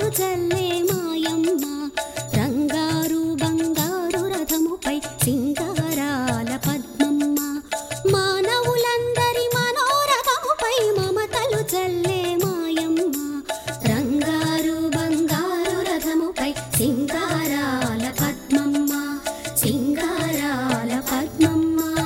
మమతలు చల్లే మాయమ్మ రంగారు బంగారు రథముపై సింగారాల పద్మమ్మ మానవులందరి మనోరథముపై మమతలు చల్లే మాయమ్మ రంగారు బంగారు రథముపై సింగారాల పద్మమ్మ సింగారాల పద్మమ్మ.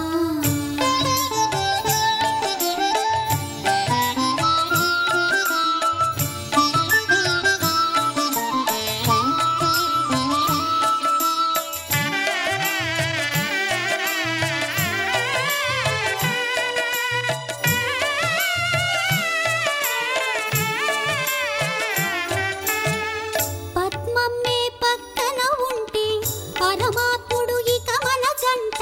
పద్మమ్మే పక్కన ఉంటే పరమాత్ముడు ఇక మన జంట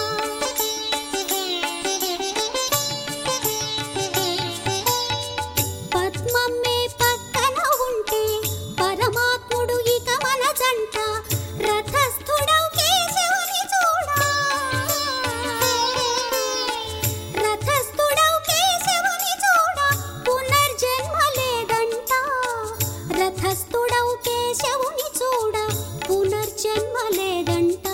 పద్మమ్మే పక్కన ఉంటే పరమాత్ముడు ఇక మన జంట రథస్థుడౌ కేశవుని చూడా రథస్థుడౌ కేశవుని చూడా పునర్జన్మ లేదంట రథస్థుడౌ కేశవుని చూడ పునర్జన్మ లేదంట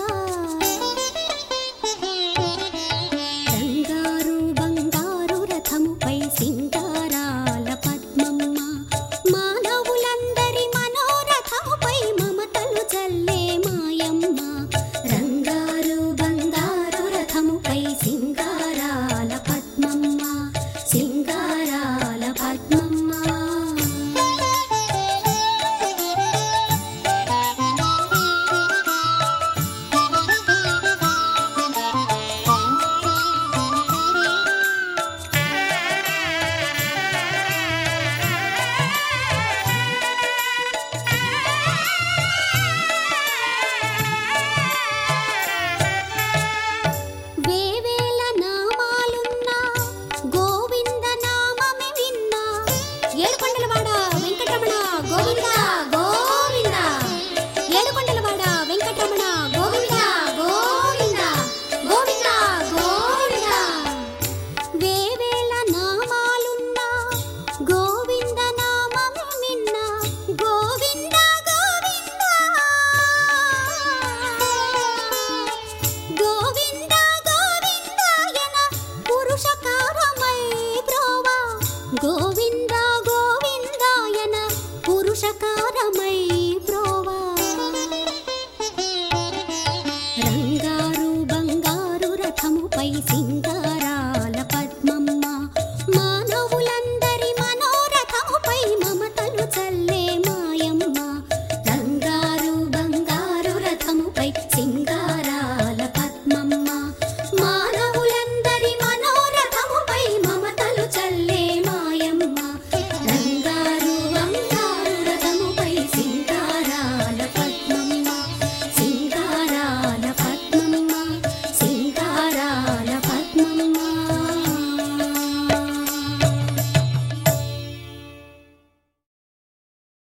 రంగారు బంగారు రథముపై సింగారాల పద్మమ్మ మానవులందరి మనోరథముపై మమతలు చల్లే మాయమ్మ రంగారు బంగారు రథముపై సింగారాల పద్మమ్మ సింగారాల పద్మమ్మ. వేవేల నామాలున్నా గోవింద నామమే విన్నా ఏడుకొండలవాడ వెంకటరమణ గోవింద గోవింద ఏడుకొండలవాడ వెంకటరమణ గోవింద గోవింద గోవింద గోవింద వేవేల నామాలున్నా గోవింద నామమే విన్నా గోవింద గోవింద గోవింద గోవిందాయన పురుషకారమై బ్రోవా గోవింద గోవిందాయన పురుషకారమై బ్రోవా